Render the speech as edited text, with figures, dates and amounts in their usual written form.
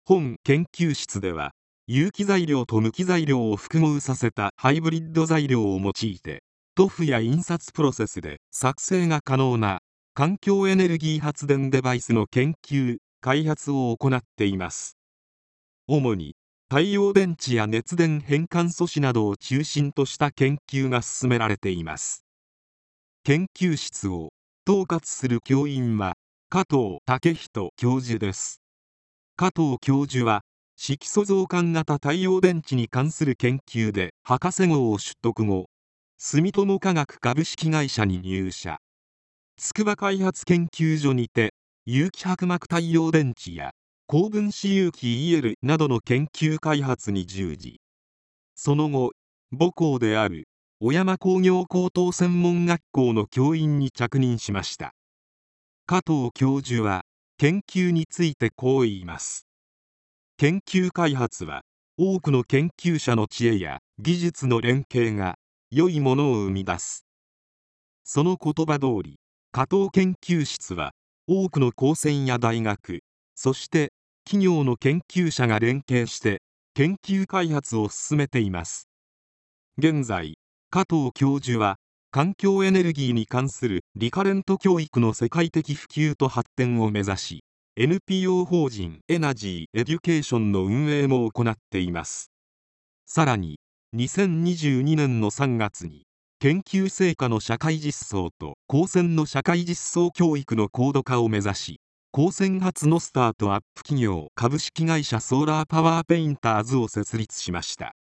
本研究室では、有機材料と無機材料を複合させたハイブリッド材料を用いて、塗布や印刷プロセスで作成が可能な環境エネルギー発電デバイスの研究・開発を行っています。主に太陽電池や熱電変換素子などを中心とした研究が進められています。研究室を統括する教員は加藤武人教授です。加藤教授は色素増換型太陽電池に関する研究で博士号を取得後、住友化学株式会社に入社。筑波開発研究所にて有機薄膜太陽電池や高分子有機 EL などの研究開発に従事。その後、母校である小山工業高等専門学校の教員に着任しました。加藤教授は研究についてこう言います。研究開発は多くの研究者の知恵や技術の連携が良いものを生み出す。その言葉通り、加藤研究室は多くの高専や大学、そして企業の研究者が連携して研究開発を進めています。現在、加藤教授は環境エネルギーに関するリカレント教育の世界的普及と発展を目指し、NPO 法人エナジーエデュケーションの運営も行っています。さらに、2022年の3月に研究成果の社会実装と高専の社会実装教育の高度化を目指し、高専発のスタートアップ企業株式会社ソーラーパワーペインターズを設立しました。